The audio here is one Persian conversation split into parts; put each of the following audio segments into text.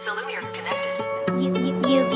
Salumir connected. UV.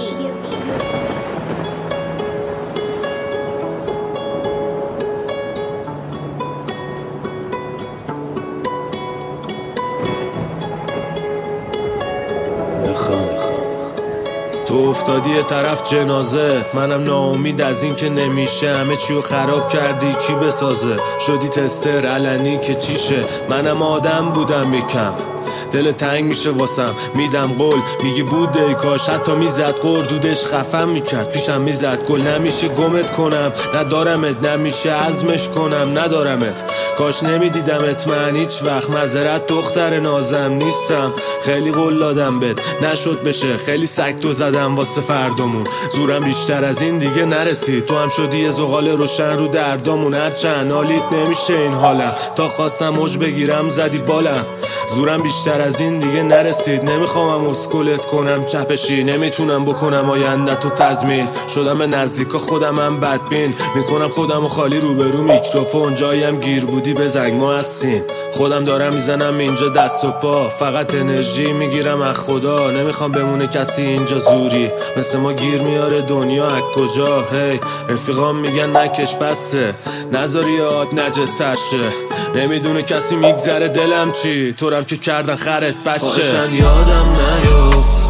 تو افتادی یه طرف جنازه، منم ناامید از این که نمیشه، همه چیو خراب کردی کی بسازه، شدی تستر علنی که چیشه، منم آدم بودم یکم دل تنگ میشه واسم، میدم قول میگی بوده ای کاش، حتی میزد قردودش خفم میکرد، پیشم میزد گل نمیشه گمت کنم، ندارمت نمیشه عزمش کنم، ندارمت کاش نمیدیدمت من هیچ وقت، معذرت دختر نازم نیستم، خیلی قول دادم بهت نشد بشه، خیلی سگ زدم واسه فردامون، زورم بیشتر از این دیگه نرسید، تو هم شدی یه زغال روشن رو دردامون، هرچند حالیت نمیشه این حالم، تا خواستم موج بگیرم زدی بالم، زورم بیشتر از این دیگه نرسید، نمیخوامم اسکلت کنم چپشی، نمیتونم بکنم آینده‌تو تضمین، شدم به نزدیکا خودمم بدبین، میکنم خودمو خالی روبرو میکروفون، جاییم گیر بودی به زنگ ما هستین، خودم دارم میزنم اینجا دست و پا، فقط انرژی میگیرم از خدا، نمیخوام بمونه کسی اینجا زوری، مثل ما گیر میاره دنیا از کجا، هی رفیقام میگن نکش بسه، نذاری یاد نجستر شه، نمیدونه کسی میگذره دلم چی، تورم که کردن خرت بچه، خواهشن یادم نیفت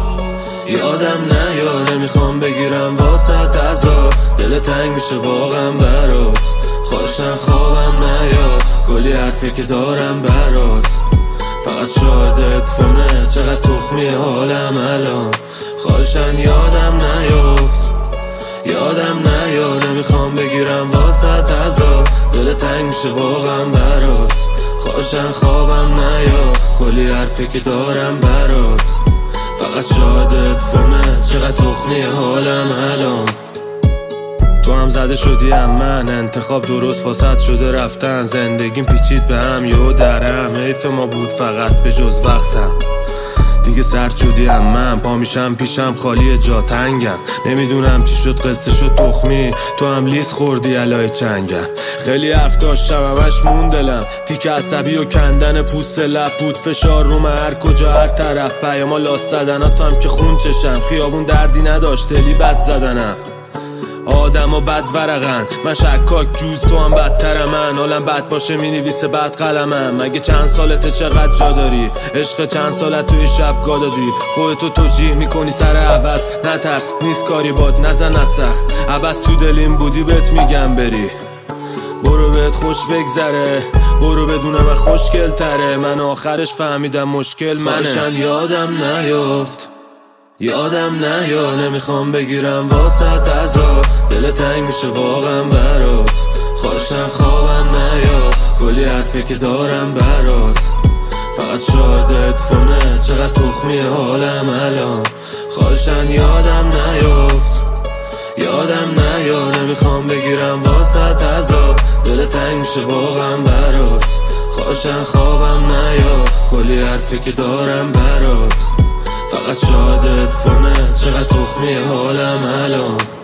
یادم نیا، نمیخوام بگیرم واسه تزا، دل تنگ میشه واقعا برات، خواهشن خوابم نیاد، کلی حرفی که دارم برات، فقط شاهدت فونه، چقدر تخمی حالم الان، خواهشن یادم نیفت یادم نیا، نمیخوام بگیرم واسه تزا، دل تنگ میشه واقعا برات، خواهشن خوابم نیا، کلی حرفی که دارم برات، فقط شاهدت فونه، چقدر تخمی حالم الان، تو هم زده شدی هم من، انتخاب درست واسط شده رفتن، زندگیم پیچید به هم یهو درم، حیف ما بود فقط به جز وقتم، دیگه سرد شدی هم من، پا میشم پیشم خالی جا تنگم، نمیدونم چی شد قصه شد تخمی، تو هم لیز خوردی علای چنگم، خیلی حرف داشتم همش مون دلم، تیک عصبی و کندن پوست لب بود، فشار روم هر کجا هر طرف، پیاما لاس زدنات هم که خون چشم، خیابون دردی نداشت دلی بد زدنم، آدم و بد ورقن، من شکاک جوز تو هم بدتر من، حالم بد باشه مینویسه بد قلمم، مگه چند سالته چقدر جا داری، عشق چند سالت توی شب گا دادی، خودتو توجیه میکنی سر عوض، نترس نیست کاری باد نزن از سخت، عباس تو دلیم بودی بهت میگم بری، برو بهت خوش بگذره، برو بدونم من خوشگل تره، من آخرش فهمیدم مشکل منه، خواهشن یادم نیفت یادم نیا، نمیخوام بگیرم واسه تزا، دل تنگ میشه واقعا برات، خواهشن خوابم نیا، کلی حرفی که دارم برات، فقط شاهدت فونه، چقدر تخمی حالم الان، خواهشن یادم نیفت یادم نیا، نمیخوام بگیرم واسه تزا، دل تنگ میشه واقعا برات، خواهشن خوابم نیا، کلی حرفی که دارم برات، فقط شاهدت فونه، چقدر تخمی حالم الان.